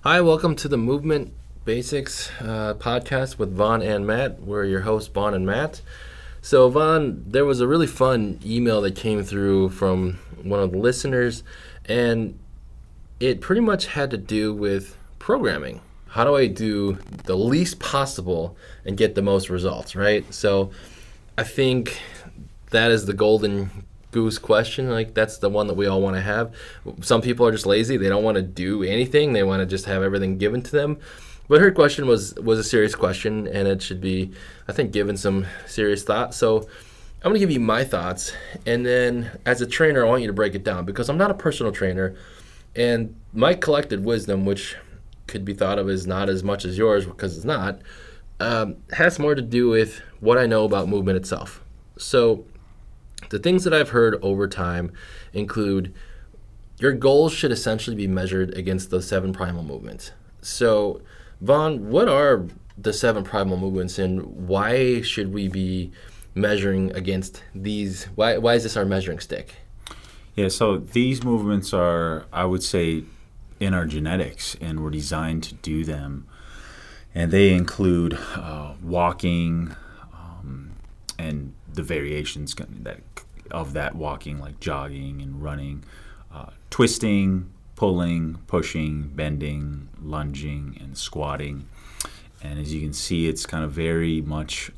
Hi, welcome to the Movement Basics podcast with Vaughn and Matt. We're your hosts, Vaughn and Matt. So, Vaughn, there was a really fun email that came through from one of the listeners, and it pretty much had to do with programming. How do I do the least possible and get the most results, right? So, I think that is the golden goose question. Like, that's the one that we all want to have. Some people are just lazy. They don't want to do anything. They want to just have everything given to them. But her question was a serious question, and it should be, I think, given some serious thought. So I'm going to give you my thoughts, and then as a trainer, I want you to break it down, because I'm not a personal trainer, and my collected wisdom, which could be thought of as not as much as yours, because it's not, has more to do with what I know about movement itself. So the things that I've heard over time include your goals should essentially be measured against the 7 primal movements. So, Vaughn, what are the 7 primal movements, and why should we be measuring against these? Why is this our measuring stick? Yeah, so these movements are, I would say, in our genetics, and we're designed to do them. And they include walking and the variations of that walking, like jogging and running, twisting, pulling, pushing, bending, lunging, and squatting. And as you can see, it's kind of very much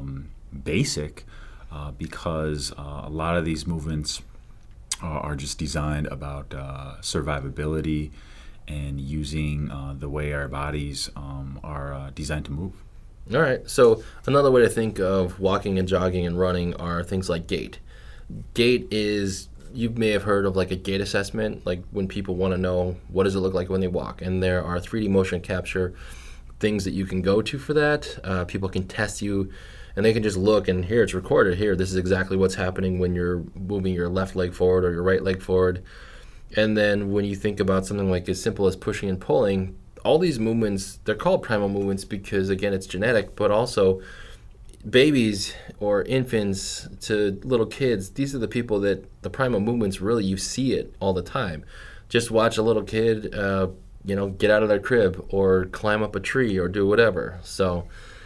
basic because a lot of these movements are just designed about survivability and using the way our bodies are designed to move. All right. So another way to think of walking and jogging and running are things like gait. Gait is, you may have heard of like a gait assessment, like when people want to know what does it look like when they walk. And there are 3D motion capture things that you can go to for that. People can test you, and they can just look, and here it's recorded. Here, this is exactly what's happening when you're moving your left leg forward or your right leg forward. And then when you think about something like as simple as pushing and pulling, all these movements, they're called primal movements because, again, it's genetic, but also babies or infants to little kids, these are the people that the primal movements, really, you see it all the time. Just watch a little kid, get out of their crib or climb up a tree or do whatever. So,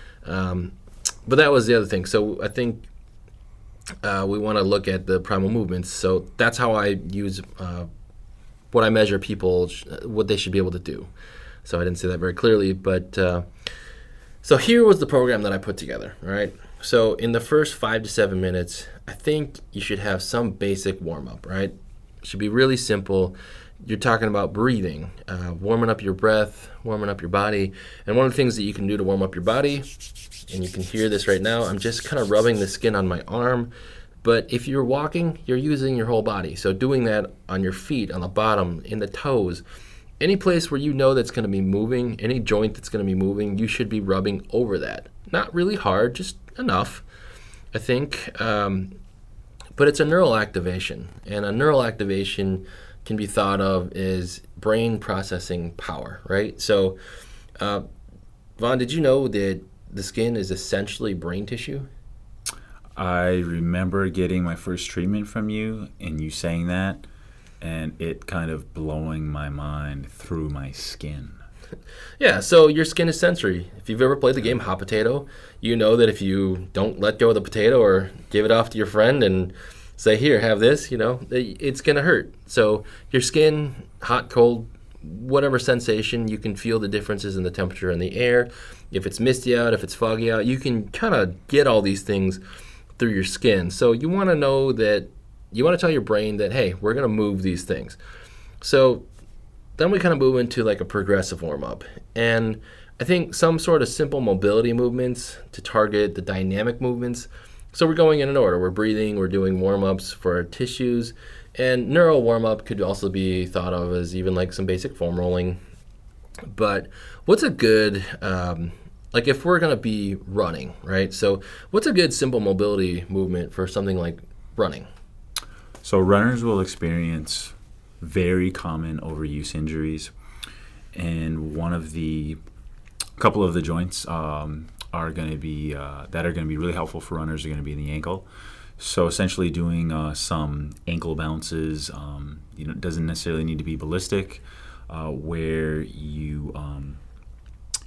but that was the other thing. So I think we want to look at the primal movements. So that's how I use what I measure people, what they should be able to do. So I didn't say that very clearly, but so here was the program that I put together, right? So in the first 5 to 7 minutes, I think you should have some basic warm-up, right? It should be really simple. You're talking about breathing, warming up your breath, warming up your body. And one of the things that you can do to warm up your body, and you can hear this right now, I'm just kind of rubbing the skin on my arm. But if you're walking, you're using your whole body. So doing that on your feet, on the bottom, in the toes, any place where you know that's going to be moving, any joint that's going to be moving, you should be rubbing over that. Not really hard, just enough, I think. But it's a neural activation. And a neural activation can be thought of as brain processing power, right? So, Vaughn, did you know that the skin is essentially brain tissue? I remember getting my first treatment from you and you saying that, and it kind of blowing my mind through my skin. Yeah, so your skin is sensory. If you've ever played the game Hot Potato, you know that if you don't let go of the potato or give it off to your friend and say, here, have this, it's going to hurt. So your skin, hot, cold, whatever sensation, you can feel the differences in the temperature in the air. If it's misty out, if it's foggy out, you can kind of get all these things through your skin. So you want to know that, you want to tell your brain that, hey, we're going to move these things. So then we kind of move into like a progressive warm-up. And I think some sort of simple mobility movements to target the dynamic movements. So we're going in an order. We're breathing, we're doing warm-ups for our tissues. And neural warm-up could also be thought of as even like some basic foam rolling. But what's a good, like if we're going to be running, right? So what's a good simple mobility movement for something like running? So runners will experience very common overuse injuries, and couple of the joints are going to be really helpful for runners are going to be in the ankle. So essentially doing some ankle bounces, it doesn't necessarily need to be ballistic, where you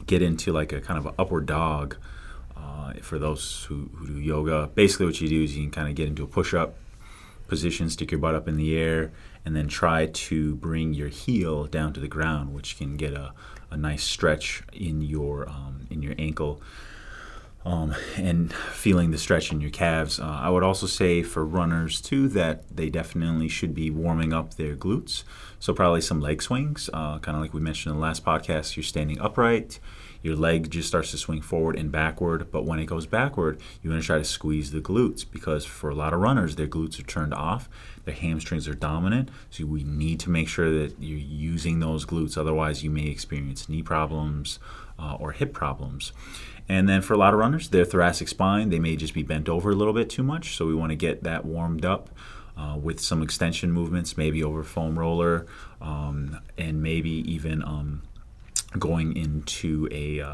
get into like a kind of an upward dog. For those who do yoga, basically what you do is you can kind of get into a push-up position, stick your butt up in the air, and then try to bring your heel down to the ground, which can get a nice stretch in your ankle, and feeling the stretch in your calves. I would also say for runners too that they definitely should be warming up their glutes. So probably some leg swings, kind of like we mentioned in the last podcast. You're standing upright. Your leg just starts to swing forward and backward, but when it goes backward, you want to try to squeeze the glutes, because for a lot of runners, their glutes are turned off, their hamstrings are dominant, so we need to make sure that you're using those glutes. Otherwise, you may experience knee problems or hip problems. And then for a lot of runners, their thoracic spine, they may just be bent over a little bit too much, so we want to get that warmed up with some extension movements, maybe over foam roller, and maybe even going into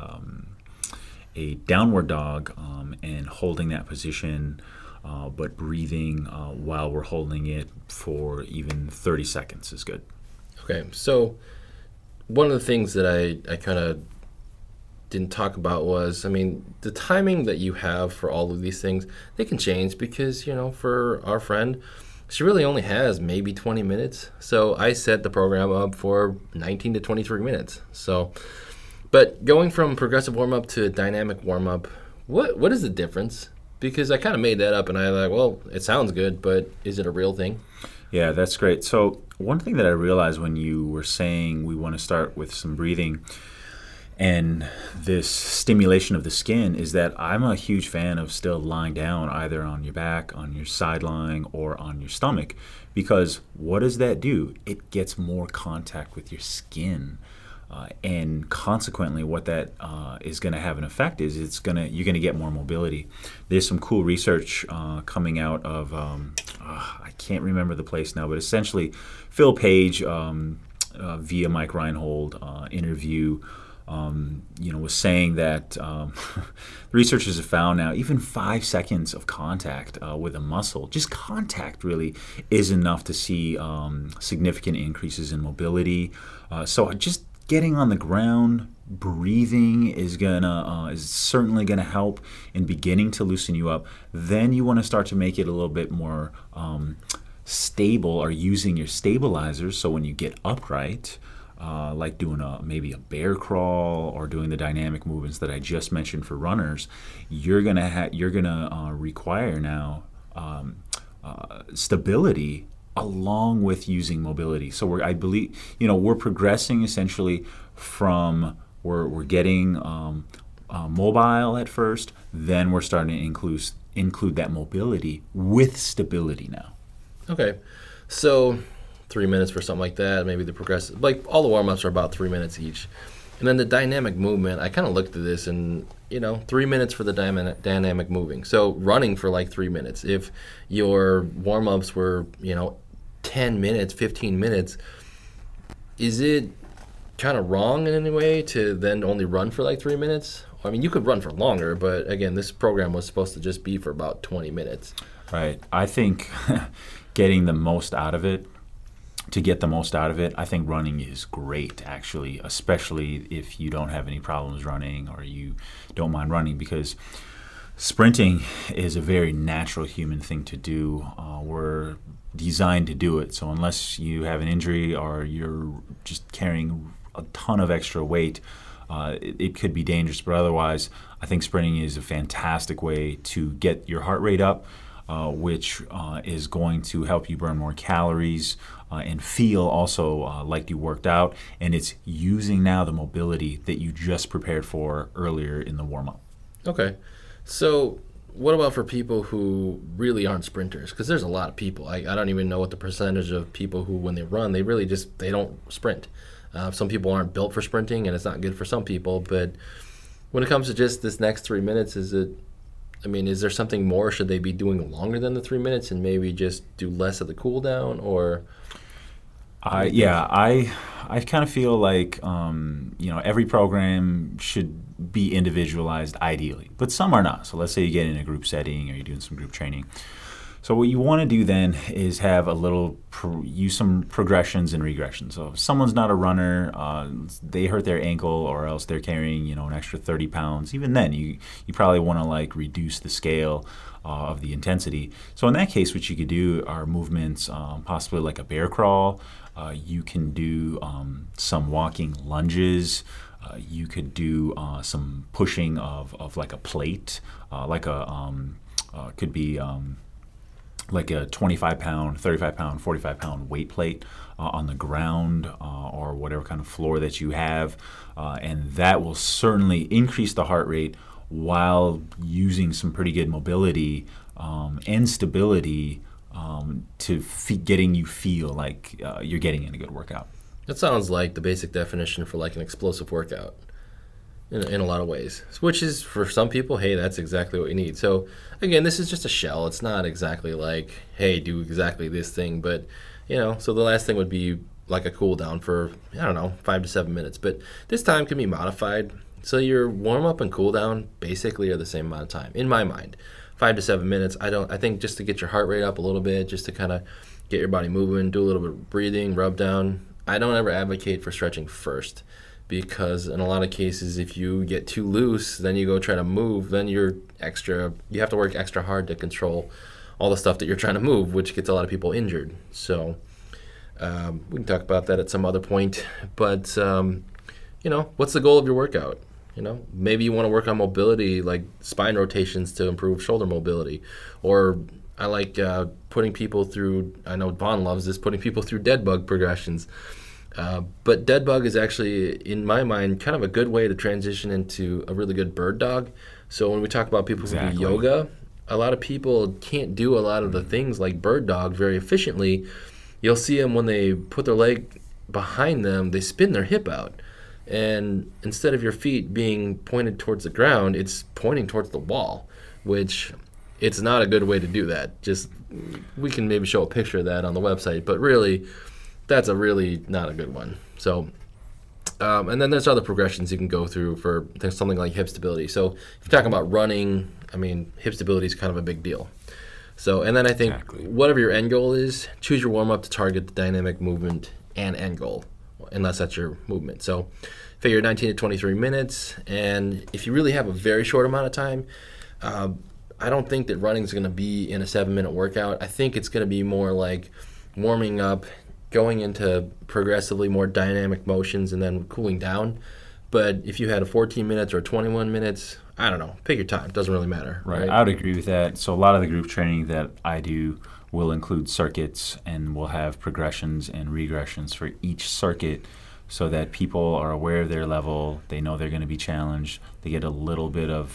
a downward dog and holding that position, but breathing while we're holding it for even 30 seconds is good. Okay, so one of the things that I kind of didn't talk about was, I mean, the timing that you have for all of these things, they can change because, for our friend, she really only has maybe 20 minutes. So I set the program up for 19 to 23 minutes. So, but going from progressive warm-up to dynamic warm-up, what is the difference? Because I kind of made that up and I like, well, it sounds good, but is it a real thing? Yeah, that's great. So one thing that I realized when you were saying we want to start with some breathing and this stimulation of the skin is that I'm a huge fan of still lying down either on your back, on your side lying, or on your stomach, because what does that do? It gets more contact with your skin. And consequently, what that is going to have an effect is you're going to get more mobility. There's some cool research coming out of I can't remember the place now, but essentially Phil Page via Mike Reinhold interview was saying that researchers have found now even 5 seconds of contact with a muscle, just contact really, is enough to see significant increases in mobility. So just getting on the ground, breathing is certainly gonna help in beginning to loosen you up. Then you want to start to make it a little bit more stable, or using your stabilizers. So when you get upright, like doing maybe a bear crawl or doing the dynamic movements that I just mentioned for runners, you're gonna require now stability along with using mobility. So I believe we're progressing essentially from we're getting mobile at first, then we're starting to include that mobility with stability now. Okay, so 3 minutes for something like that. Maybe the progressive, like all the warm-ups are about 3 minutes each. And then the dynamic movement, I kind of looked at this and, 3 minutes for the dynamic moving. So running for like 3 minutes. If your warm-ups were, 10 minutes, 15 minutes, is it kind of wrong in any way to then only run for like 3 minutes? I mean, you could run for longer, but again, this program was supposed to just be for about 20 minutes. Right. I think getting the most out of it, I think running is great, actually, especially if you don't have any problems running or you don't mind running, because sprinting is a very natural human thing to do. We're designed to do it. So unless you have an injury or you're just carrying a ton of extra weight, it could be dangerous. But otherwise, I think sprinting is a fantastic way to get your heart rate up, which is going to help you burn more calories and feel also like you worked out. And it's using now the mobility that you just prepared for earlier in the warm-up. Okay. So what about for people who really aren't sprinters? Because there's a lot of people. I don't even know what the percentage of people who, when they run, they really they don't sprint. Some people aren't built for sprinting, and it's not good for some people. But when it comes to just this next 3 minutes, is there something more? Should they be doing longer than the 3 minutes and maybe just do less of the cool down? Or I kind of feel like every program should be individualized ideally, but some are not. So let's say you get in a group setting or you're doing some group training. So what you want to do then is have use some progressions and regressions. So if someone's not a runner, they hurt their ankle, or else they're carrying an extra 30 pounds. Even then, you probably want to like reduce the scale of the intensity. So in that case, what you could do are movements, possibly like a bear crawl. You can do some walking lunges. You could do some pushing of like a plate, could be like a 25-pound, 35-pound, 45-pound weight plate on the ground or whatever kind of floor that you have. And that will certainly increase the heart rate while using some pretty good mobility and stability to getting you feel like you're getting in a good workout. That sounds like the basic definition for like an explosive workout in a lot of ways, which is for some people, hey, that's exactly what you need. So again, this is just a shell. It's not exactly like, hey, do exactly this thing. But, so the last thing would be like a cool down for, 5 to 7 minutes. But this time can be modified. So your warm up and cool down basically are the same amount of time, in my mind. 5 to 7 minutes. I think just to get your heart rate up a little bit, just to kind of get your body moving, do a little bit of breathing, rub down. I don't ever advocate for stretching first, because in a lot of cases, if you get too loose, then you go try to move, then you have to work extra hard to control all the stuff that you're trying to move, which gets a lot of people injured. So we can talk about that at some other point. But, what's the goal of your workout? Maybe you want to work on mobility, like spine rotations to improve shoulder mobility. Or I like putting people through, I know Vaughn loves this, putting people through dead bug progressions. But dead bug is actually, in my mind, kind of a good way to transition into a really good bird dog. So when we talk about people who do yoga, a lot of people can't do a lot of the things like bird dog very efficiently. You'll see them when they put their leg behind them, they spin their hip out. And instead of your feet being pointed towards the ground, it's pointing towards the wall, which it's not a good way to do that. We can maybe show a picture of that on the website, but really, that's really not a good one. So, and then there's other progressions you can go through for something like hip stability. So if you're talking about running, hip stability is kind of a big deal. So, and then I think whatever your end goal is, choose your warm-up to target the dynamic movement and end goal, unless that's your movement. So figure 19 to 23 minutes, and if you really have a very short amount of time, I don't think that running is going to be in a 7-minute workout. I think it's going to be more like warming up, going into progressively more dynamic motions, and then cooling down. But if you had a 14 minutes or 21 minutes, I don't know, pick your time. It doesn't really matter. Right. I would agree with that. So a lot of the group training that I do will include circuits, and we'll have progressions and regressions for each circuit so that people are aware of their level. They know they're going to be challenged. They get a little bit of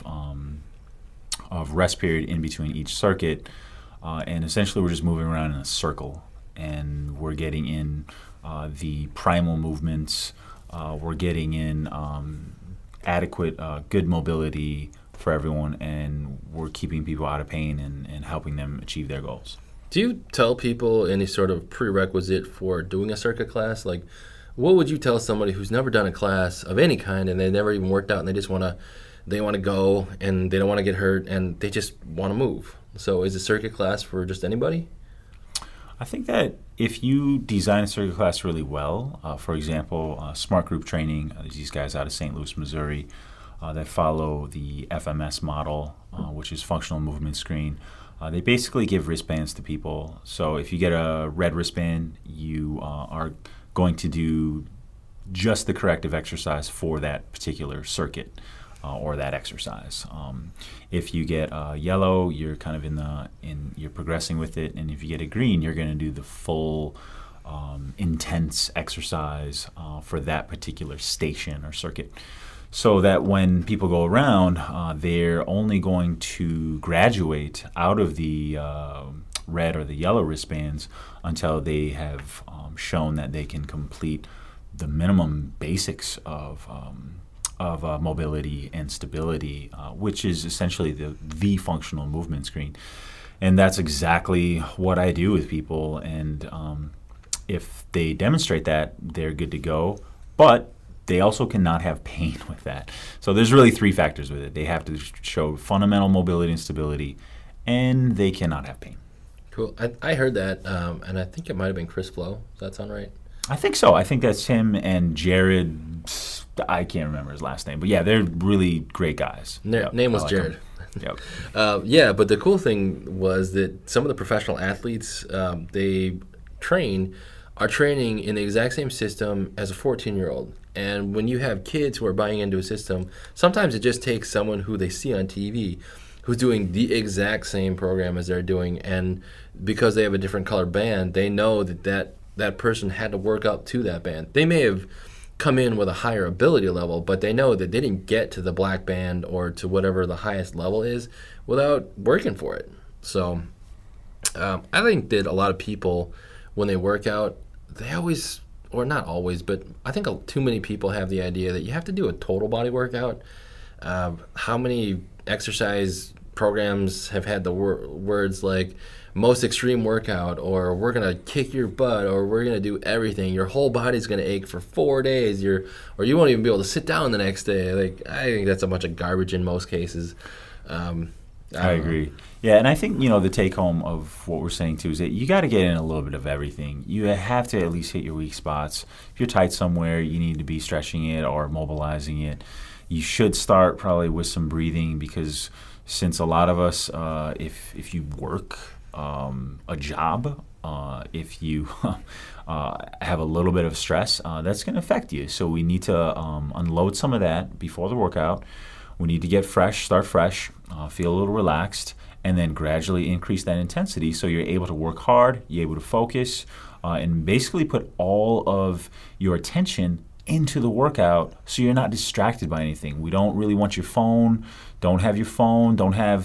rest period in between each circuit. And essentially we're just moving around in a circle, and we're getting in the primal movements. We're getting in adequate, good mobility for everyone, and we're keeping people out of pain and helping them achieve their goals. Do you tell people any sort of prerequisite for doing a circuit class? Like, what would you tell somebody who's never done a class of any kind and they never even worked out and they just want to go and they don't want to get hurt and they just want to move? So is a circuit class for just anybody? I think that if you design a circuit class really well, for example, Smart Group Training, these guys out of St. Louis, Missouri, that follow the FMS model, which is Functional Movement Screen, they basically give wristbands to people. So if you get a red wristband, you are going to do just the corrective exercise for that particular circuit or that exercise. If you get yellow, you're kind of you're progressing with it, and if you get a green, you're going to do the full intense exercise for that particular station or circuit. So that when people go around, they're only going to graduate out of the red or the yellow wristbands until they have shown that they can complete the minimum basics of mobility and stability, which is essentially the functional movement screen. And that's exactly what I do with people. And if they demonstrate that, they're good to go. But they also cannot have pain with that. So there's really 3 factors with it. They have to show fundamental mobility and stability, and they cannot have pain. Cool. I heard that, and I think it might have been Chris Flow. Does that sound right? I think so. I think that's him and Jared. I can't remember his last name, but yeah, they're really great guys. Name was Jared. Them. Yep. Yeah, but the cool thing was that some of the professional athletes they are training in the exact same system as a 14-year-old. And when you have kids who are buying into a system, sometimes it just takes someone who they see on TV who's doing the exact same program as they're doing. And because they have a different color band, they know that person had to work up to that band. They may have come in with a higher ability level, but they know that they didn't get to the black band or to whatever the highest level is without working for it. So I think that a lot of people, when they work out, they always, or not always, but I think too many people have the idea that you have to do a total body workout. How many exercise programs have had the words like most extreme workout, or we're going to kick your butt, or we're going to do everything. Your whole body's going to ache for 4 days, or you won't even be able to sit down the next day. Like, I think that's a bunch of garbage in most cases. I agree. Yeah, and I think, the take home of what we're saying too is that you got to get in a little bit of everything. You have to at least hit your weak spots. If you're tight somewhere, you need to be stretching it or mobilizing it. You should start probably with some breathing, because since a lot of us, if you work a job, if you have a little bit of stress, that's going to affect you. So we need to unload some of that before the workout. We need to get fresh, start fresh, feel a little relaxed, and then gradually increase that intensity so you're able to work hard, you're able to focus, and basically put all of your attention into the workout so you're not distracted by anything. We don't really want your phone. Don't have your phone.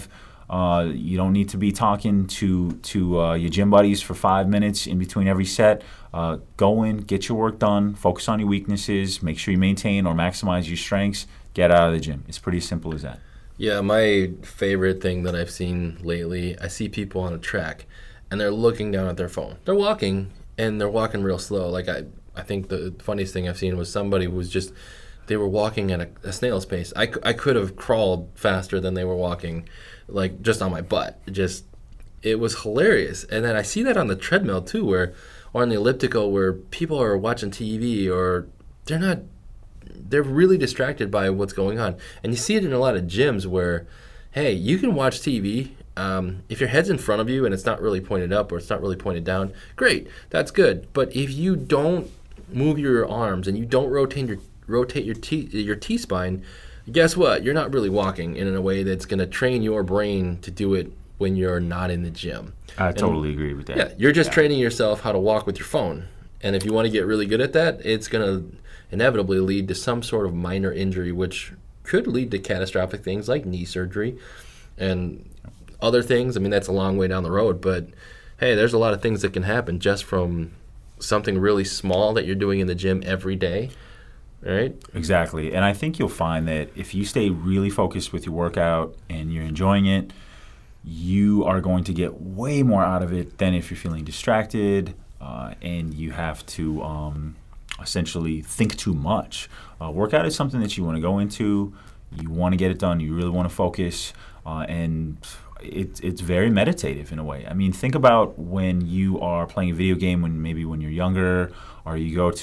You don't need to be talking to your gym buddies for 5 minutes in between every set. Go in, get your work done, focus on your weaknesses, make sure you maintain or maximize your strengths, get out of the gym. It's pretty simple as that. Yeah, my favorite thing that I've seen lately, I see people on a track and they're looking down at their phone. They're walking, and they're walking real slow. Like I think the funniest thing I've seen was somebody who was just, they were walking at a snail's pace. I could have crawled faster than they were walking, like just on my butt. It was hilarious. And then I see that on the treadmill too, or on the elliptical, where people are watching TV, or they're really distracted by what's going on. And you see it in a lot of gyms where, hey, you can watch TV. If your head's in front of you and it's not really pointed up or it's not really pointed down, great, that's good. But if you don't move your arms and you don't rotate your T-spine, guess what? You're not really walking in a way that's going to train your brain to do it when you're not in the gym. I totally agree with that. Yeah, you're just training yourself how to walk with your phone. And if you want to get really good at that, it's going to inevitably lead to some sort of minor injury, which could lead to catastrophic things like knee surgery and other things. I mean, that's a long way down the road, but hey, there's a lot of things that can happen just from something really small that you're doing in the gym every day, right? Exactly. And I think you'll find that if you stay really focused with your workout and you're enjoying it, you are going to get way more out of it than if you're feeling distracted and you have to essentially think too much. Workout is something that you want to go into, you want to get it done, you really want to focus, and it's very meditative in a way. I mean, think about when you are playing a video game, when you're younger, or you go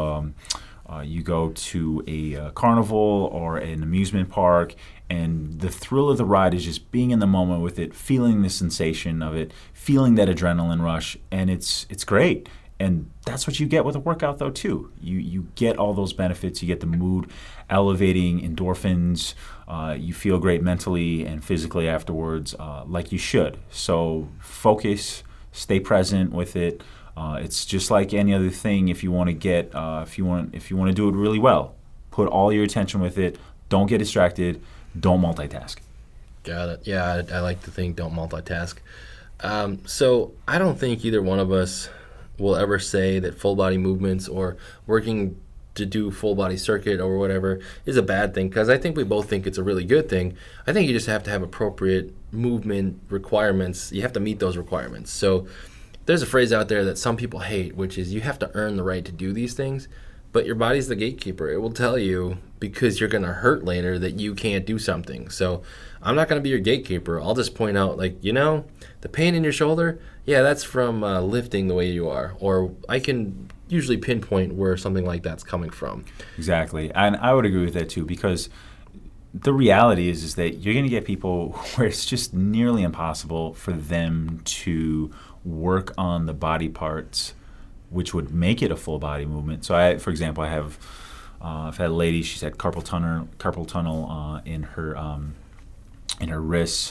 to a carnival or an amusement park, and the thrill of the ride is just being in the moment with it, feeling the sensation of it, feeling that adrenaline rush, and it's great. And that's what you get with a workout, though, too. You get all those benefits. You get the mood elevating endorphins. You feel great mentally and physically afterwards, like you should. So focus, stay present with it. It's just like any other thing. If you want to get, if you want to do it really well, put all your attention with it. Don't get distracted. Don't multitask. Got it. Yeah, I like to think don't multitask. So I don't think either one of us will ever say that full body movements or working to do full body circuit or whatever is a bad thing, because I think we both think it's a really good thing. I think you just have to have appropriate movement requirements. You have to meet those requirements. So there's a phrase out there that some people hate, which is you have to earn the right to do these things. but your body's the gatekeeper. It will tell you because you're going to hurt later that you can't do something. So I'm not going to be your gatekeeper. I'll just point out, like, the pain in your shoulder, yeah, that's from lifting the way you are. Or I can usually pinpoint where something like that's coming from. Exactly. And I would agree with that too, because the reality is that you're going to get people where it's just nearly impossible for them to work on the body parts which would make it a full body movement. So for example, I've had a lady, she's had carpal tunnel in her wrists.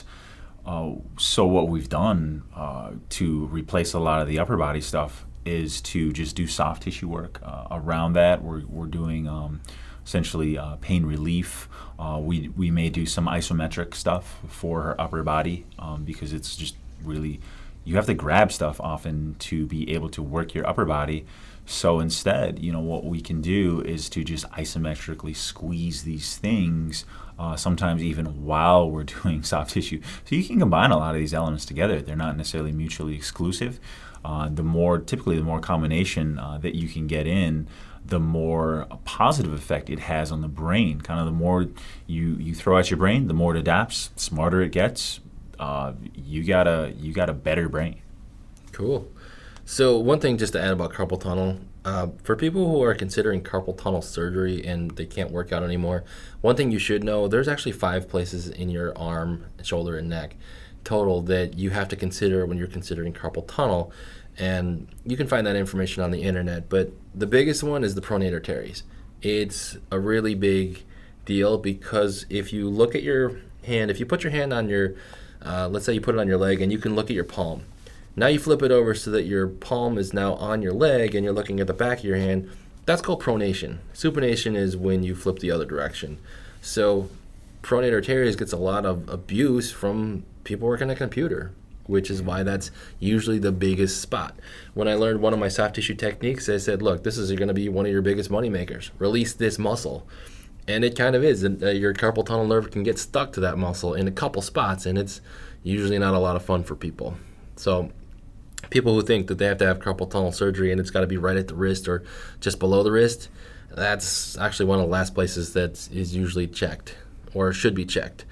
So what we've done to replace a lot of the upper body stuff is to just do soft tissue work around that. We're doing essentially pain relief. We may do some isometric stuff for her upper body because it's just really, you have to grab stuff often to be able to work your upper body. So instead, what we can do is to just isometrically squeeze these things, sometimes even while we're doing soft tissue. So you can combine a lot of these elements together. They're not necessarily mutually exclusive. The more combination that you can get in, the more positive effect it has on the brain. Kind of the more you throw at your brain, the more it adapts, the smarter it gets. You got a better brain. Cool. So one thing just to add about carpal tunnel, for people who are considering carpal tunnel surgery and they can't work out anymore, one thing you should know, there's actually 5 places in your arm, shoulder, and neck total that you have to consider when you're considering carpal tunnel. And you can find that information on the internet. But the biggest one is the pronator teres. It's a really big deal because if you look at your hand, if you put your hand on your, let's say you put it on your leg and you can look at your palm. Now you flip it over so that your palm is now on your leg and you're looking at the back of your hand. That's called pronation. Supination is when you flip the other direction. So pronator teres gets a lot of abuse from people working at a computer, which is why that's usually the biggest spot. When I learned one of my soft tissue techniques, I said, look, this is going to be one of your biggest money makers. Release this muscle. And it kind of is. Your carpal tunnel nerve can get stuck to that muscle in a couple spots, and it's usually not a lot of fun for people. So people who think that they have to have carpal tunnel surgery and it's got to be right at the wrist or just below the wrist, that's actually one of the last places that is usually checked or should be checked.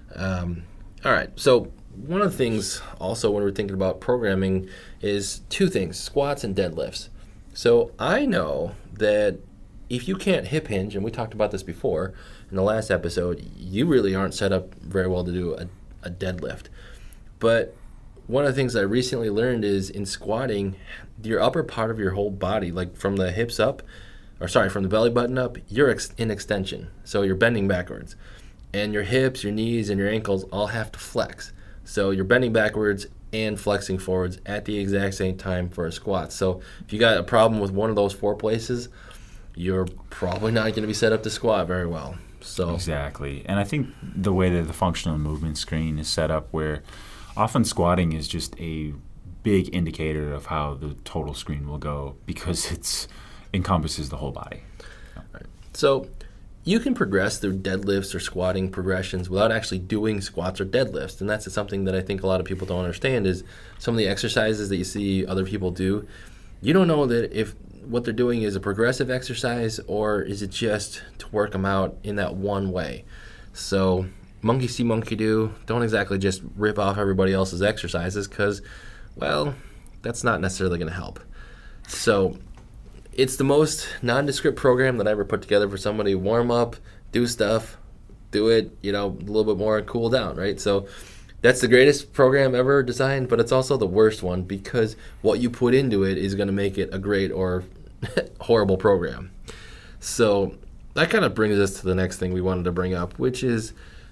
All right, so one of the things also when we're thinking about programming is 2 things, squats and deadlifts. So I know that if you can't hip hinge, and we talked about this before in the last episode, you really aren't set up very well to do a deadlift. But one of the things I recently learned is in squatting, your upper part of your whole body, like from the hips up, from the belly button up, you're in extension. So you're bending backwards. And your hips, your knees, and your ankles all have to flex. So you're bending backwards and flexing forwards at the exact same time for a squat. So if you got a problem with one of those 4 places, you're probably not going to be set up to squat very well. So Exactly. And I think the way that the functional movement screen is set up, where often squatting is just a big indicator of how the total screen will go because it encompasses the whole body. Right. So you can progress through deadlifts or squatting progressions without actually doing squats or deadlifts. And that's something that I think a lot of people don't understand is some of the exercises that you see other people do. You don't know that if what they're doing is a progressive exercise or is it just to work them out in that one way. So monkey see, monkey do. Don't exactly just rip off everybody else's exercises because, well, that's not necessarily going to help. So it's the most nondescript program that I ever put together for somebody. Warm up, do stuff, do it, a little bit more, and cool down, right? So that's the greatest program ever designed, but it's also the worst one because what you put into it is going to make it a great or horrible program. So that kind of brings us to the next thing we wanted to bring up, which is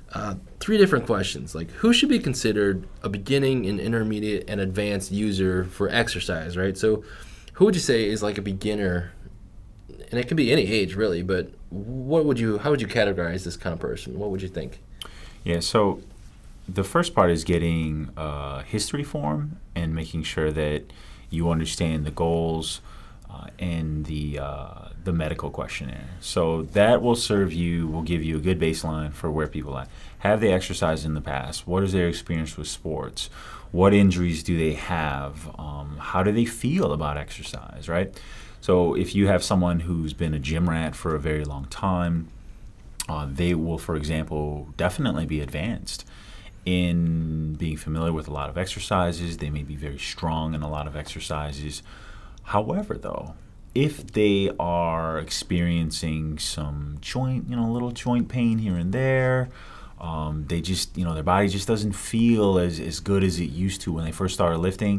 3 different questions. Like, who should be considered a beginning, an intermediate, and advanced user for exercise, right? So who would you say is like a beginner? And it can be any age, really, but how would you categorize this kind of person? What would you think? Yeah, so the first part is getting a history form and making sure that you understand the goals and the medical questionnaire. So that will give you a good baseline for where people are. Have they exercised in the past? What is their experience with sports? What injuries do they have? How do they feel about exercise, right? So if you have someone who's been a gym rat for a very long time, they will, for example, definitely be advanced in being familiar with a lot of exercises. They may be very strong in a lot of exercises. However, though, if they are experiencing some little joint pain here and there, they just, their body just doesn't feel as good as it used to when they first started lifting.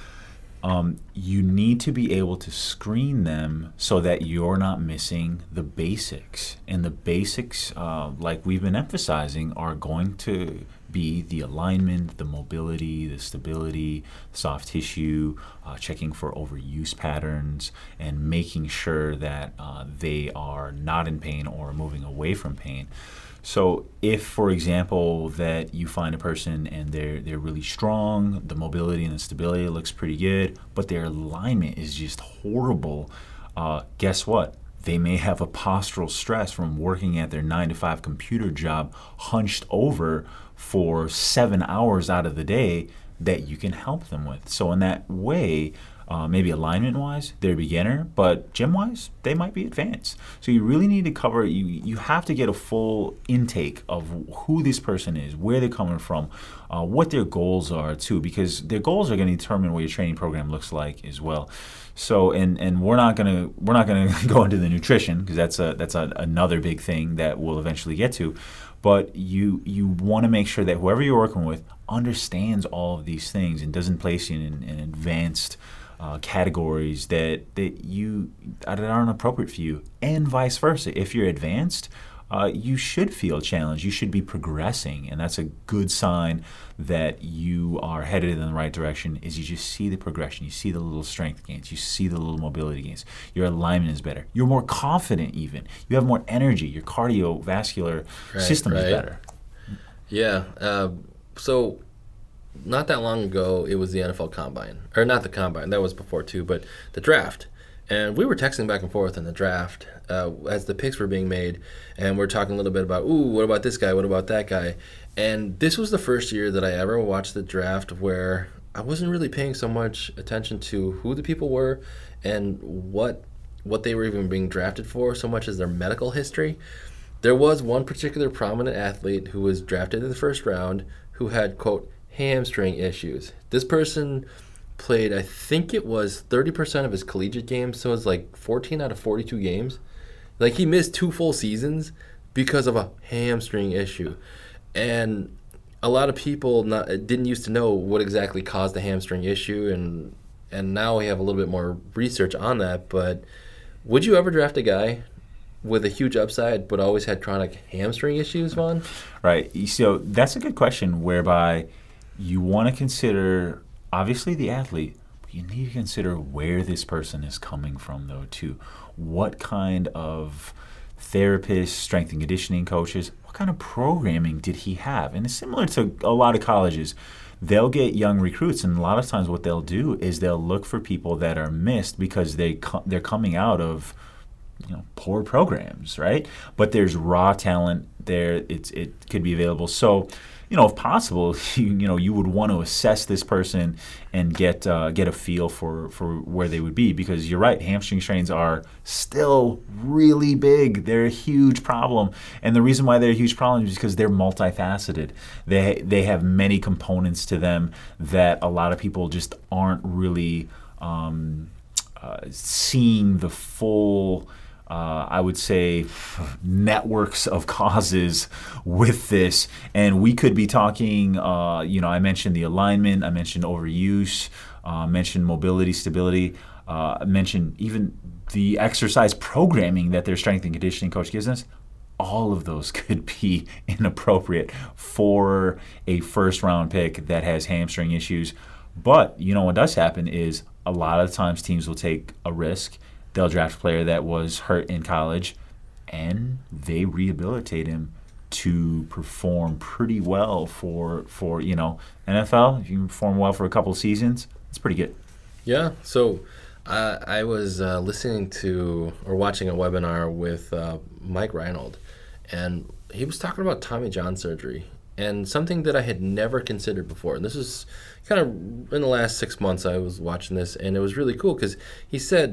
You need to be able to screen them so that you're not missing the basics. And the basics, like we've been emphasizing, are going to be the alignment, the mobility, the stability, soft tissue, checking for overuse patterns, and making sure that they are not in pain or moving away from pain. So if, for example, that you find a person and they're really strong, the mobility and the stability looks pretty good, but their alignment is just horrible, guess what? They may have a postural stress from working at their 9-to-5 computer job hunched over for 7 hours out of the day that you can help them with. So in that way, maybe alignment-wise, they're a beginner, but gym-wise, they might be advanced. So you really need to cover, you have to get a full intake of who this person is, where they're coming from, what their goals are too, because their goals are going to determine what your training program looks like as well. So and we're not gonna go into the nutrition, because that's another big thing that we'll eventually get to. But you want to make sure that whoever you're working with understands all of these things and doesn't place you in advanced categories that aren't appropriate for you, and vice versa. If you're advanced, you should feel challenged. You should be progressing, and that's a good sign that you are headed in the right direction. Is you just see the progression, you see the little strength gains, you see the little mobility gains. Your alignment is better. You're more confident, even. You have more energy. Your cardiovascular system is better. Yeah. So not that long ago, it was the NFL Combine. Or not the Combine, that was before too, but the draft. And we were texting back and forth in the draft as the picks were being made, and we're talking a little bit about, what about this guy, what about that guy? And this was the first year that I ever watched the draft where I wasn't really paying so much attention to who the people were and what they were even being drafted for, so much as their medical history. There was one particular prominent athlete who was drafted in the first round who had, quote, hamstring issues. This person played, I think it was 30% of his collegiate games, so it was like 14 out of 42 games. Like, he missed 2 full seasons because of a hamstring issue. And a lot of people didn't used to know what exactly caused the hamstring issue, and now we have a little bit more research on that. But would you ever draft a guy with a huge upside but always had chronic hamstring issues, Vaughn? Right. So that's a good question, whereby you want to consider, obviously, the athlete, but you need to consider where this person is coming from, though, too. What kind of therapists, strength and conditioning coaches, what kind of programming did he have? And it's similar to a lot of colleges. They'll get young recruits, and a lot of times what they'll do is they'll look for people that are missed because they're coming out of poor programs, right? But there's raw talent there. It could be available. So, if possible, you would want to assess this person and get a feel for where they would be, because you're right, hamstring strains are still really big. They're a huge problem, and the reason why they're a huge problem is because they're multifaceted. They have many components to them that a lot of people just aren't really seeing the full, I would say, networks of causes with this. And we could be talking, I mentioned the alignment, I mentioned overuse, mentioned mobility, stability, mentioned even the exercise programming that their strength and conditioning coach gives us. All of those could be inappropriate for a first-round pick that has hamstring issues. But, what does happen is a lot of times teams will take a risk. They'll draft a player that was hurt in college, and they rehabilitate him to perform pretty well for NFL. If you perform well for a couple of seasons, it's pretty good. Yeah. So I was listening to or watching a webinar with Mike Reinold, and he was talking about Tommy John surgery and something that I had never considered before. And this is kind of in the last 6 months I was watching this, and it was really cool because he said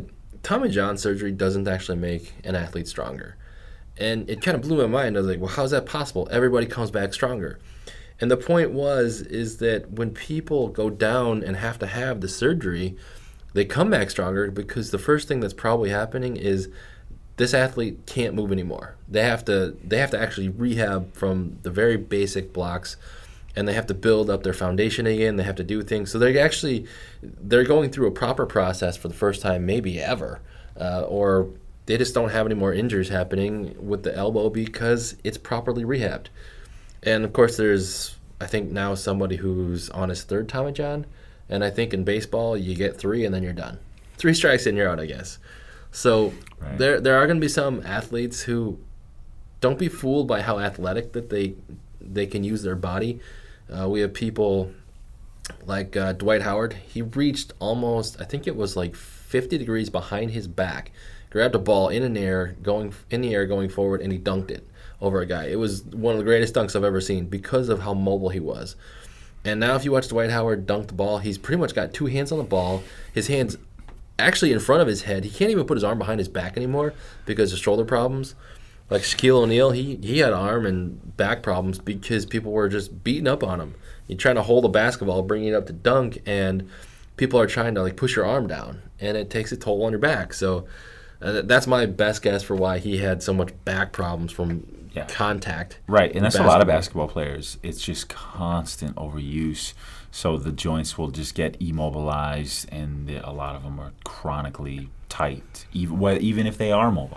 Tommy John surgery doesn't actually make an athlete stronger. And it kind of blew my mind. I was like, well, how's that possible? Everybody comes back stronger. And the point is that when people go down and have to have the surgery, they come back stronger because the first thing that's probably happening is this athlete can't move anymore. They have to actually rehab from the very basic blocks, and they have to build up their foundation again. They have to do things. So they're going through a proper process for the first time maybe ever, or they just don't have any more injuries happening with the elbow because it's properly rehabbed. And of course, there's, I think, now somebody who's on his third Tommy John. And I think in baseball, you get 3 and then you're done. 3 strikes and you're out, I guess. So right. There are going to be some athletes who don't be fooled by how athletic that they can use their body. We have people like Dwight Howard. He reached almost, I think it was like 50 degrees behind his back, grabbed a ball in the air going forward, and he dunked it over a guy. It was one of the greatest dunks I've ever seen because of how mobile he was. And now if you watch Dwight Howard dunk the ball, he's pretty much got 2 hands on the ball. His hands actually in front of his head. He can't even put his arm behind his back anymore because of shoulder problems. Like Shaquille O'Neal, he had arm and back problems because people were just beating up on him. You're trying to hold a basketball, bring it up to dunk, and people are trying to like push your arm down, and it takes a toll on your back. So that's my best guess for why he had so much back problems from contact. Right, and that's a lot of basketball players. It's just constant overuse, so the joints will just get immobilized, and a lot of them are chronically tight, even if they are mobile.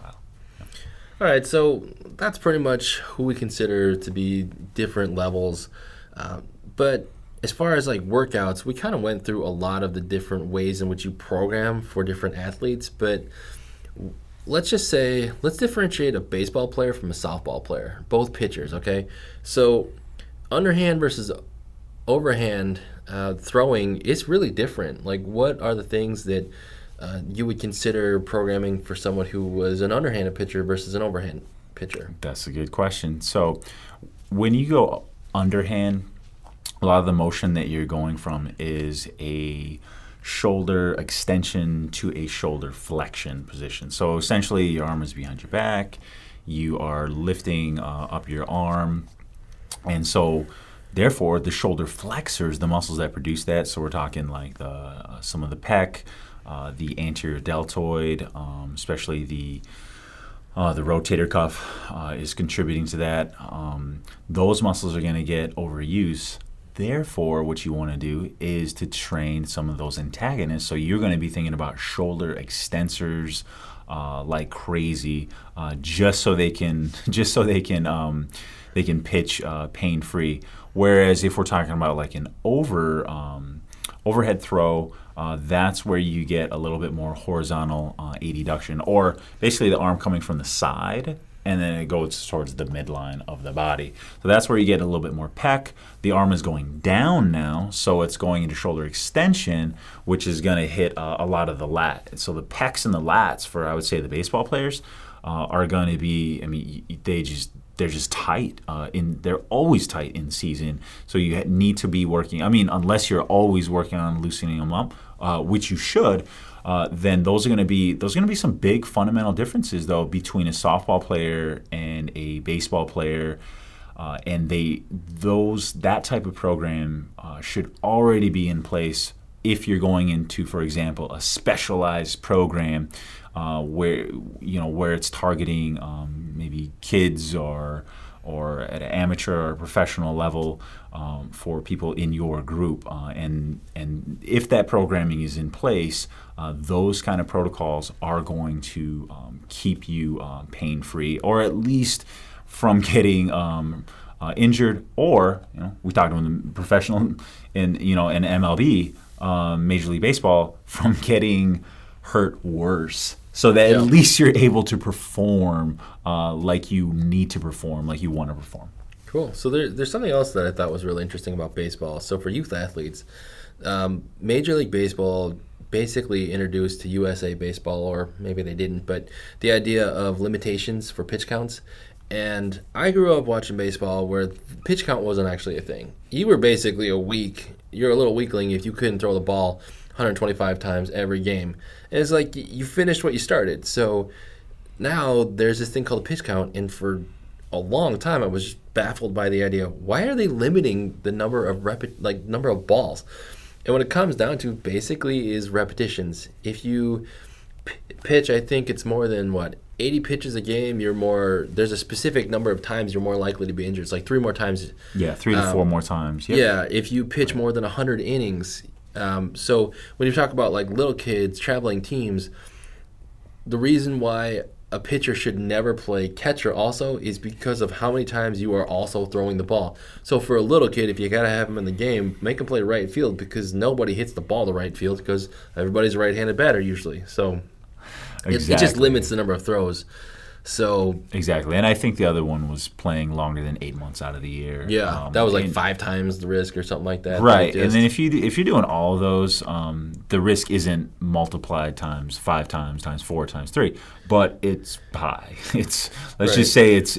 All right, so that's pretty much who we consider to be different levels. But as far as like workouts, we kind of went through a lot of the different ways in which you program for different athletes, but let's differentiate a baseball player from a softball player, both pitchers, okay? So underhand versus overhand throwing is really different. Like, what are the things that you would consider programming for someone who was an underhanded pitcher versus an overhand pitcher? That's a good question. So when you go underhand, a lot of the motion that you're going from is a shoulder extension to a shoulder flexion position. So essentially your arm is behind your back, you are lifting up your arm, and so therefore the shoulder flexors, the muscles that produce that, so we're talking like some of the pec, the anterior deltoid, especially the rotator cuff is contributing to that. Those muscles are going to get overuse. Therefore, what you want to do is to train some of those antagonists. So you're going to be thinking about shoulder extensors like crazy, just so they can pitch pain free. Whereas if we're talking about like an overhead throw, that's where you get a little bit more horizontal adduction, or basically the arm coming from the side, and then it goes towards the midline of the body. So that's where you get a little bit more pec. The arm is going down now, so it's going into shoulder extension, which is going to hit a lot of the lat. So the pecs and the lats for, I would say, the baseball players are going to be, I mean, they're just tight. They're always tight in season. So you need to be working. I mean, unless you're always working on loosening them up, which you should. Then those are going to be some big fundamental differences though between a softball player and a baseball player, and that type of program should already be in place if you're going into, for example, a specialized program where it's targeting maybe kids or at an amateur or professional level for people in your group. And if that programming is in place, those kind of protocols are going to keep you pain-free, or at least from getting injured, or we talked about the professional in MLB, Major League Baseball, from getting hurt worse. So that at least you're able to perform like you need to perform, like you want to perform. Cool. So there's something else that I thought was really interesting about baseball. So for youth athletes, Major League Baseball basically introduced to USA Baseball, or maybe they didn't, but the idea of limitations for pitch counts. And I grew up watching baseball where pitch count wasn't actually a thing. You were basically you're a little weakling if you couldn't throw the ball 125 times every game. And it's like you finished what you started. So now there's this thing called a pitch count, and for a long time I was just baffled by the idea, why are they limiting the number of number of balls? And what it comes down to basically is repetitions. If you pitch, I think it's more than 80 pitches a game, there's a specific number of times you're more likely to be injured. It's like 3 more times. Yeah, 3 to 4 more times. Yep. Yeah, if you pitch more than 100 innings. So when you talk about like little kids, traveling teams, the reason why a pitcher should never play catcher also is because of how many times you are also throwing the ball. So for a little kid, if you got to have him in the game, make him play right field, because nobody hits the ball to right field because everybody's a right-handed batter usually. So exactly. it just limits the number of throws. So exactly, and I think the other one was playing longer than 8 months out of the year. Yeah, that was like 5 times the risk or something like that. Right, and then if you're doing all of those, the risk isn't multiplied times 5 times 4 times 3, but it's high. Let's just say it's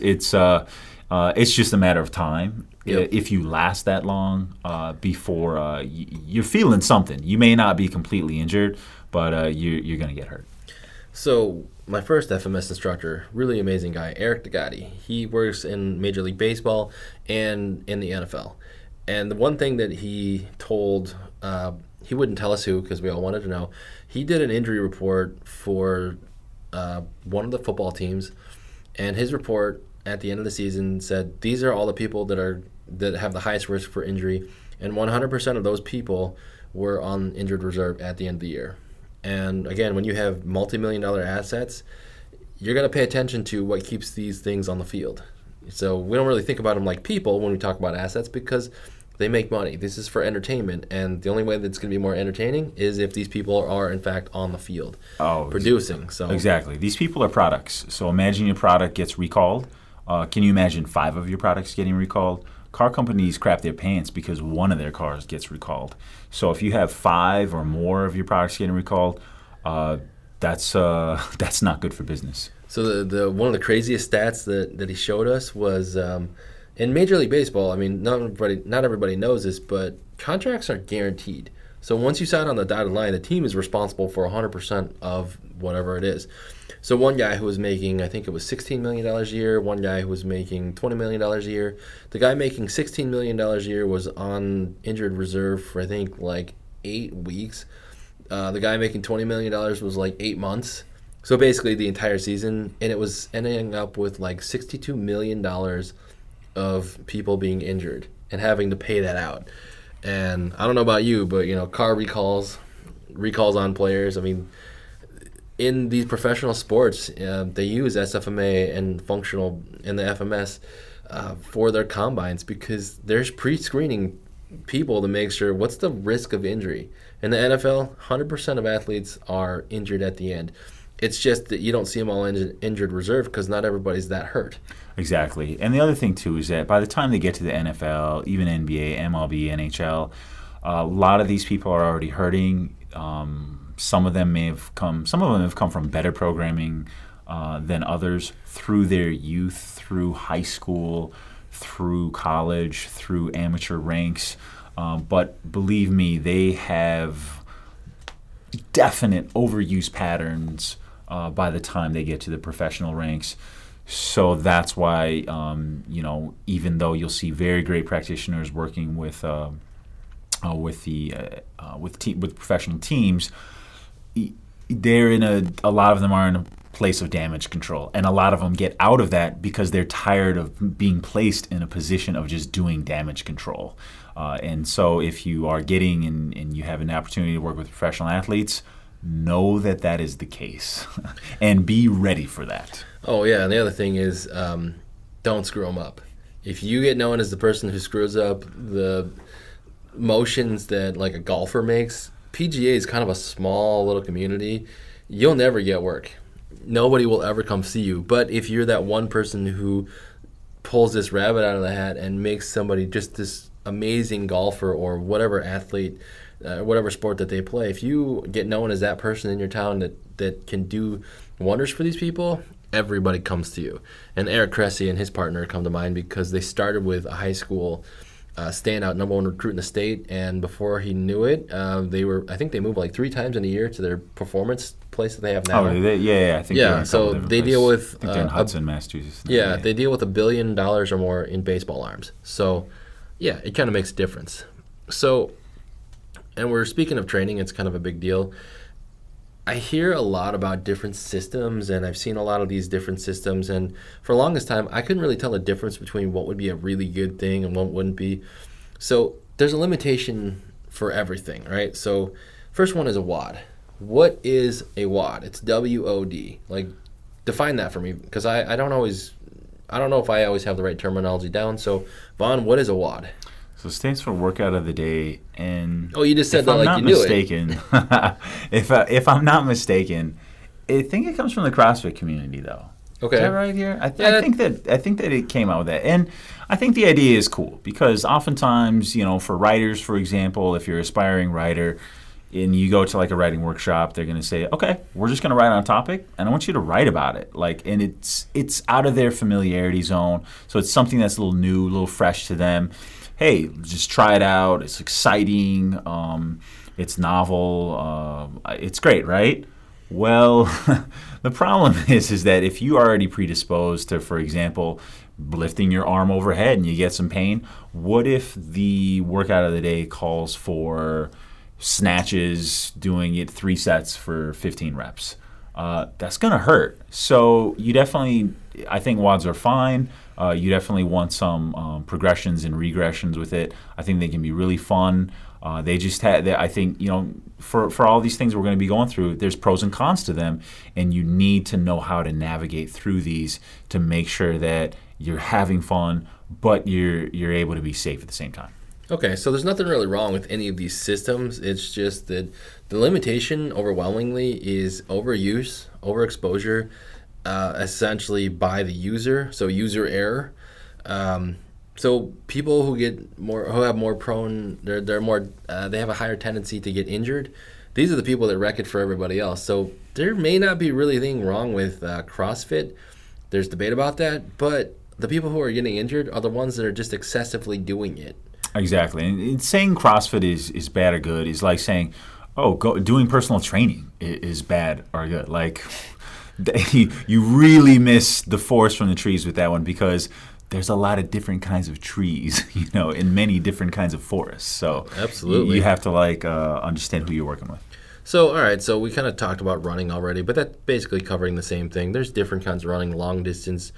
just a matter of time. Yep. If you last that long before you're feeling something, you may not be completely injured, but you're going to get hurt. So my first FMS instructor, really amazing guy, Eric DeGatti. He works in Major League Baseball and in the NFL. And the one thing that he told, he wouldn't tell us who because we all wanted to know, he did an injury report for one of the football teams, and his report at the end of the season said these are all the people that have the highest risk for injury, and 100% of those people were on injured reserve at the end of the year. And again, when you have multi-million-dollar assets, you're going to pay attention to what keeps these things on the field. So we don't really think about them like people when we talk about assets because they make money. This is for entertainment, and the only way that's going to be more entertaining is if these people are in fact on the field producing. So exactly. These people are products. So imagine your product gets recalled. Can you imagine 5 of your products getting recalled? Car companies crap their pants because one of their cars gets recalled. So if you have 5 or more of your products getting recalled, that's not good for business. So the one of the craziest stats that he showed us was in Major League Baseball. I mean, not everybody knows this, but contracts are guaranteed. So once you sign on the dotted line, the team is responsible for 100% of whatever it is. So one guy who was making, I think it was $16 million a year, one guy who was making $20 million a year. The guy making $16 million a year was on injured reserve for, I think, like 8 weeks. The guy making $20 million was like 8 months. So basically the entire season, and it was ending up with like $62 million of people being injured and having to pay that out. And I don't know about you, but, car recalls on players, I mean, in these professional sports, they use SFMA and functional in the FMS for their combines because there's pre-screening people to make sure what's the risk of injury. In the NFL, 100% of athletes are injured at the end. It's just that you don't see them all injured reserve because not everybody's that hurt. Exactly. And the other thing, too, is that by the time they get to the NFL, even NBA, MLB, NHL, a lot of these people are already hurting. Some of them have come from better programming than others through their youth, through high school, through college, through amateur ranks. But believe me, they have definite overuse patterns by the time they get to the professional ranks. So that's why, even though you'll see very great practitioners working with professional teams, they're a lot of them are in a place of damage control, and a lot of them get out of that because they're tired of being placed in a position of just doing damage control. And so if you are getting and you have an opportunity to work with professional athletes, know that is the case and be ready for that. Oh, yeah. And the other thing is don't screw them up. If you get known as the person who screws up the motions that like a golfer makes, PGA is kind of a small little community. You'll never get work. Nobody will ever come see you. But if you're that one person who pulls this rabbit out of the hat and makes somebody just this amazing golfer or whatever athlete, whatever sport that they play, if you get known as that person in your town that can do wonders for these people, everybody comes to you. And Eric Cressy and his partner come to mind because they started with a high school standout number 1 recruit in the state, and before he knew it, I think they moved like 3 times in a year to their performance place that they have now. Oh, yeah, I think they're in a couple so different they deal places. with I think they're in Hudson, Massachusetts. Yeah, they deal with $1 billion or more in baseball arms. So, yeah, it kind of makes a difference. So, and we're speaking of training, it's kind of a big deal. I hear a lot about different systems, and I've seen a lot of these different systems, and for the longest time, I couldn't really tell the difference between what would be a really good thing and what wouldn't be. So there's a limitation for everything, right? So first one is a WOD. What is a WOD? It's WOD. Like, define that for me, because I don't know if I always have the right terminology down. So, Vaughn, what is a WOD? So it stands for workout of the day, and you just said that like you knew it. If I'm not mistaken, I think it comes from the CrossFit community, though. Okay, is that right here? I think that it came out with that, and I think the idea is cool because oftentimes, for writers, for example, if you're an aspiring writer and you go to like a writing workshop, they're going to say, "Okay, we're just going to write on a topic, and I want you to write about it." And it's out of their familiarity zone, so it's something that's a little new, a little fresh to them. Hey, just try it out. It's exciting. It's novel. It's great, right? Well, the problem is that if you are already predisposed to, for example, lifting your arm overhead and you get some pain, what if the workout of the day calls for snatches, doing it 3 sets for 15 reps? That's going to hurt. So I think WODs are fine. You definitely want some progressions and regressions with it. I think they can be really fun. I think, for all these things we're going to be going through, there's pros and cons to them, and you need to know how to navigate through these to make sure that you're having fun, but you're able to be safe at the same time. Okay, so there's nothing really wrong with any of these systems. It's just that the limitation overwhelmingly is overuse, overexposure, essentially by the user, so user error. So people who have more prone, they have a higher tendency to get injured. These are the people that wreck it for everybody else. So there may not be really anything wrong with CrossFit. There's debate about that, but the people who are getting injured are the ones that are just excessively doing it. Exactly. And saying CrossFit is bad or good is like saying, doing personal training is bad or good. Like, you really miss the forest from the trees with that one, because there's a lot of different kinds of trees, in many different kinds of forests. So absolutely, you have to understand who you're working with. So, all right, so we kind of talked about running already, but that's basically covering the same thing. There's different kinds of running, long distance,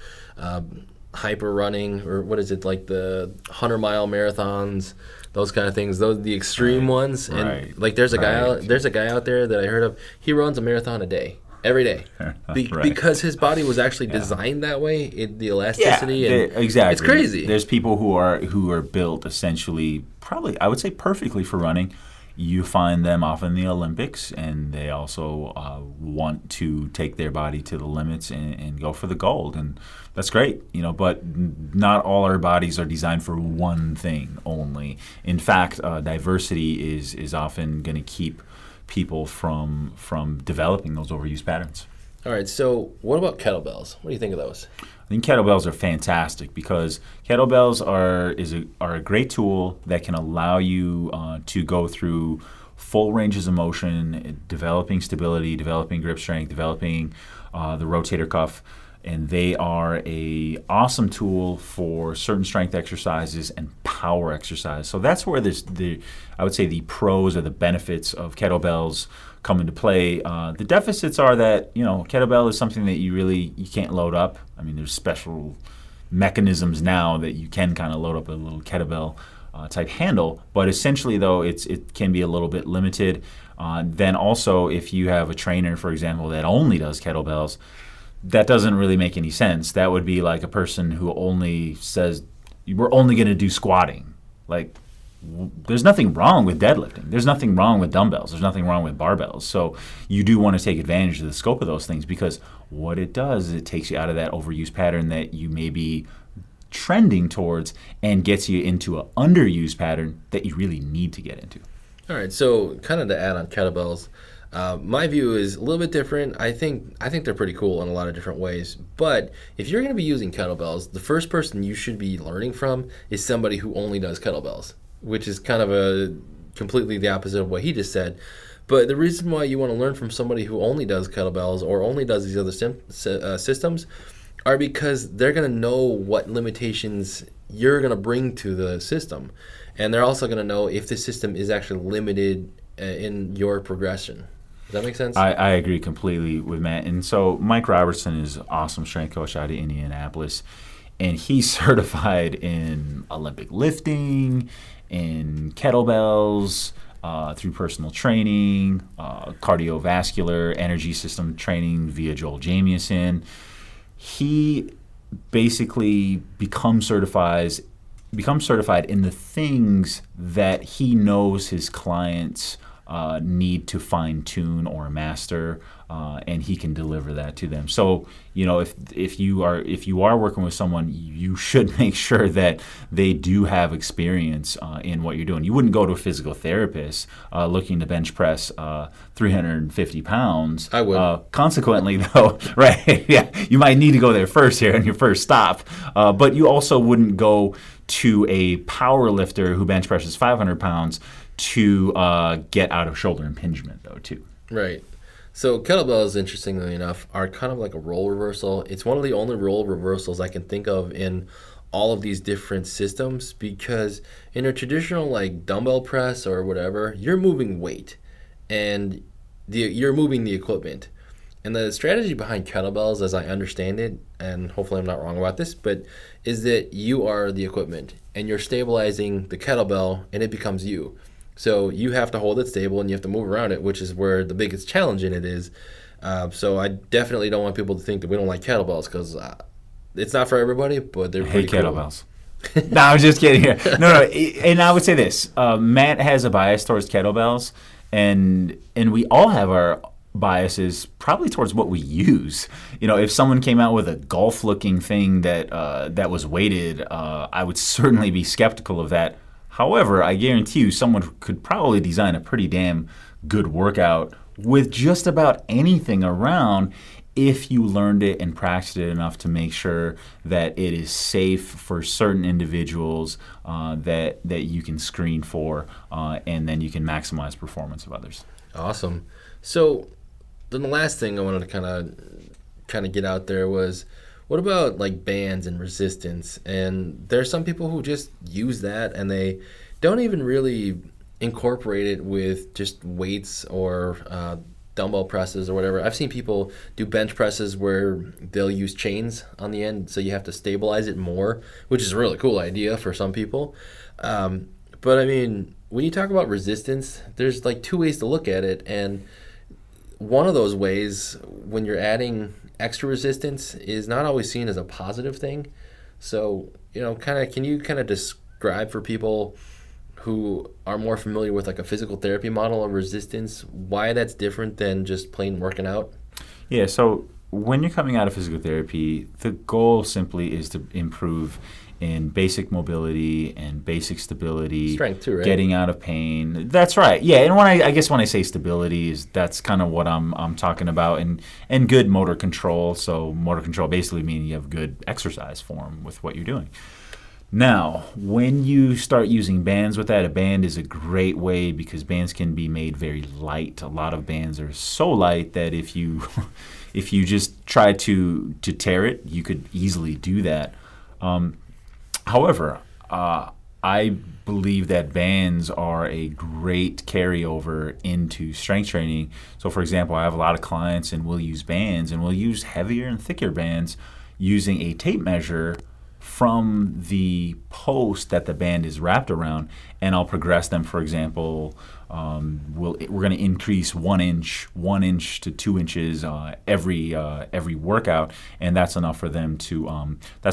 hyper running, or what is it, like the 100-mile marathons, those kind of things, the extreme ones. And like there's a guy out there that I heard of. He runs a marathon a day. Every day, because his body was actually designed that way. The elasticity, exactly. It's crazy. There's people who are built essentially, probably I would say perfectly for running. You find them often in the Olympics, and they also want to take their body to the limits and go for the gold, and that's great, But not all our bodies are designed for one thing only. In fact, diversity is often going to keep people from developing those overuse patterns. All right, so what about kettlebells? What do you think of those? I think kettlebells are fantastic because kettlebells are a great tool that can allow you to go through full ranges of motion, developing stability, developing grip strength, developing the rotator cuff. And they are a awesome tool for certain strength exercises and power exercise. So that's where I would say the pros or the benefits of kettlebells come into play. The deficits are that kettlebell is something that you can't load up. I mean, there's special mechanisms now that you can kind of load up a little kettlebell type handle, but essentially though it can be a little bit limited. Then also, if you have a trainer, for example, that only does kettlebells, that doesn't really make any sense. That would be like a person who only says, we're only going to do squatting. Like, there's nothing wrong with deadlifting. There's nothing wrong with dumbbells. There's nothing wrong with barbells. So you do want to take advantage of the scope of those things, because what it does is it takes you out of that overuse pattern that you may be trending towards and gets you into an underuse pattern that you really need to get into. All right, so kind of to add on kettlebells, My view is a little bit different. I think they're pretty cool in a lot of different ways. But if you're going to be using kettlebells, the first person you should be learning from is somebody who only does kettlebells, which is kind of a completely the opposite of what he just said. But the reason why you want to learn from somebody who only does kettlebells or only does these other systems are because they're going to know what limitations you're going to bring to the system. And they're also going to know if the system is actually limited in your progression. Does that make sense? I agree completely with Matt. And so Mike Robertson is an awesome strength coach out of Indianapolis. And he's certified in Olympic lifting, in kettlebells, through personal training, cardiovascular energy system training via Joel Jamieson. He basically becomes certified in the things that he knows his clients need to fine tune or master, and he can deliver that to them. So, if you are working with someone, you should make sure that they do have experience in what you're doing. You wouldn't go to a physical therapist looking to bench press 350 pounds. I would. Consequently, though, right? Yeah, you might need to go there first here on your first stop, but you also wouldn't go to a power lifter who bench presses 500 pounds to get out of shoulder impingement, though, too. Right. So kettlebells, interestingly enough, are kind of like a role reversal. It's one of the only role reversals I can think of in all of these different systems, because in a traditional like dumbbell press or whatever, you're moving weight and you're moving the equipment. And the strategy behind kettlebells, as I understand it, and hopefully I'm not wrong about this, but is that you are the equipment and you're stabilizing the kettlebell and it becomes you. So you have to hold it stable and you have to move around it, which is where the biggest challenge in it is. So I definitely don't want people to think that we don't like kettlebells, because it's not for everybody, but they're pretty cool. Kettlebells. No, I'm just kidding here. No. And I would say this. Matt has a bias towards kettlebells, and we all have our biases probably towards what we use. If someone came out with a golf-looking thing that was weighted, I would certainly be skeptical of that. However, I guarantee you someone could probably design a pretty damn good workout with just about anything around if you learned it and practiced it enough to make sure that it is safe for certain individuals that you can screen for, and then you can maximize performance of others. Awesome. So then the last thing I wanted to kind of get out there was, what about like bands and resistance? And there's some people who just use that and they don't even really incorporate it with just weights or dumbbell presses or whatever. I've seen people do bench presses where they'll use chains on the end, so you have to stabilize it more, which is a really cool idea for some people. But I mean, when you talk about resistance, there's like two ways to look at it. And one of those ways, when you're adding extra resistance, is not always seen as a positive thing. So, can you describe for people who are more familiar with like a physical therapy model of resistance, why that's different than just plain working out? Yeah, so when you're coming out of physical therapy, the goal simply is to improve in basic mobility and basic stability. Strength too, right? Getting out of pain. That's right. Yeah, and when I say stability, that's kind of what I'm talking about, and good motor control. So motor control basically meaning you have good exercise form with what you're doing. Now, when you start using bands with that, a band is a great way because bands can be made very light. A lot of bands are so light that if you just try to tear it, you could easily do that. However, I believe that bands are a great carryover into strength training. So, for example, I have a lot of clients and we'll use bands, and we'll use heavier and thicker bands using a tape measure from the post that the band is wrapped around, and I'll progress them. For example, we're going to increase 1 inch to 2 inches every workout, and that's enough for them to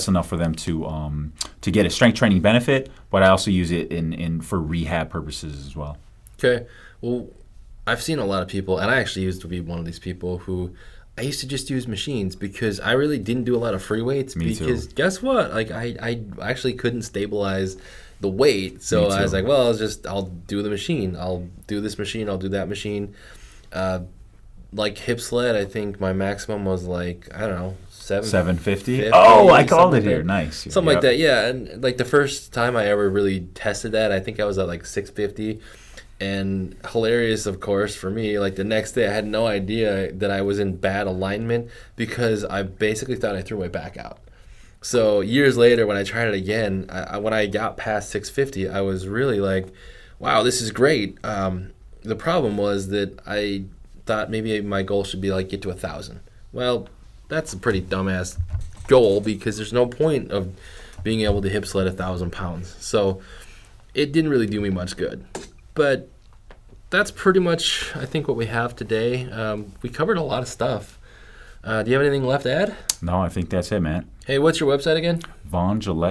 get a strength training benefit. But I also use it for rehab purposes as well. Okay, well, I've seen a lot of people, and I actually used to be one of these people who. I used to just use machines because I really didn't do a lot of free weights. Me because too. Guess what? Like I actually couldn't stabilize the weight. So I was like, well, I'll do the machine. I'll do this machine. I'll do that machine. Like hip sled, I think my maximum was like, I don't know, 750. Oh, I called it here. Nice. Something like that, yeah. And like the first time I ever really tested that, I think I was at like 650. And hilarious, of course, for me, like the next day I had no idea that I was in bad alignment because I basically thought I threw my back out. So years later, when I tried it again, when I got past 650, I was really like, wow, this is great. The problem was that I thought maybe my goal should be like get to 1,000. Well, that's a pretty dumbass goal because there's no point of being able to hip sled 1,000 pounds. So it didn't really do me much good. But that's pretty much, I think, what we have today. We covered a lot of stuff. Do you have anything left to add? No, I think that's it, man. Hey, what's your website again?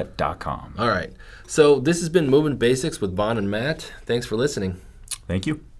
VonGillette.com. All right. So this has been Movement Basics with Vaughn and Matt. Thanks for listening. Thank you.